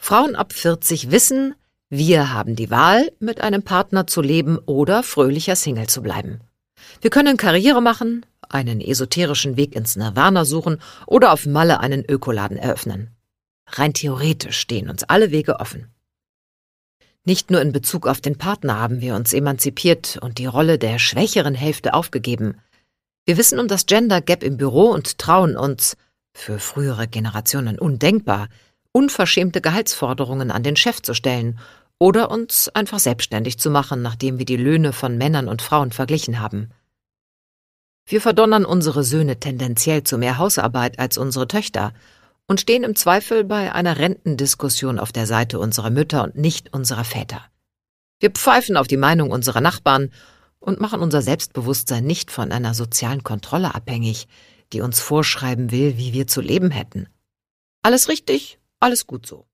Frauen ab 40 wissen, wir haben die Wahl, mit einem Partner zu leben oder fröhlicher Single zu bleiben. Wir können Karriere machen, einen esoterischen Weg ins Nirvana suchen oder auf Malle einen Ökoladen eröffnen. Rein theoretisch stehen uns alle Wege offen. Nicht nur in Bezug auf den Partner haben wir uns emanzipiert und die Rolle der schwächeren Hälfte aufgegeben. Wir wissen um das Gender Gap im Büro und trauen uns, für frühere Generationen undenkbar, unverschämte Gehaltsforderungen an den Chef zu stellen oder uns einfach selbstständig zu machen, nachdem wir die Löhne von Männern und Frauen verglichen haben. Wir verdonnern unsere Söhne tendenziell zu mehr Hausarbeit als unsere Töchter und stehen im Zweifel bei einer Rentendiskussion auf der Seite unserer Mütter und nicht unserer Väter. Wir pfeifen auf die Meinung unserer Nachbarn und machen unser Selbstbewusstsein nicht von einer sozialen Kontrolle abhängig, die uns vorschreiben will, wie wir zu leben hätten. Alles richtig, alles gut so.